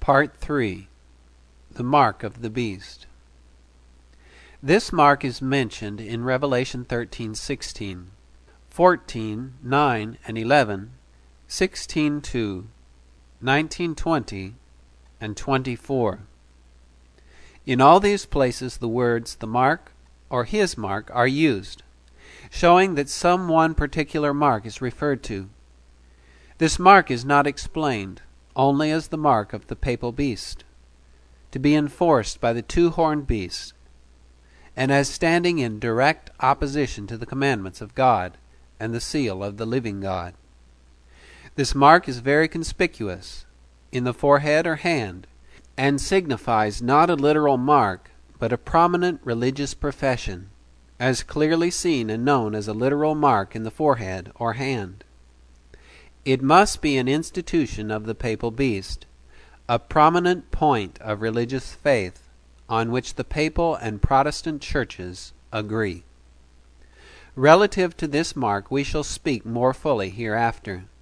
Part 3. The Mark of the Beast. This mark is mentioned in Revelation 13:16, 14:9 and 11, 16:2, 19:20, and 24. In all these places the words the mark or his mark are used, showing that some one particular mark is referred to. This mark is not explained, only as the mark of the papal beast, to be enforced by the two-horned beast, and as standing in direct opposition to the commandments of God and the seal of the living God. This mark is very conspicuous in the forehead or hand, and signifies not a literal mark, but a prominent religious profession, as clearly seen and known as a literal mark in the forehead or hand. It must be an institution of the papal beast, a prominent point of religious faith on which the papal and Protestant churches agree. Relative to this mark we shall speak more fully hereafter.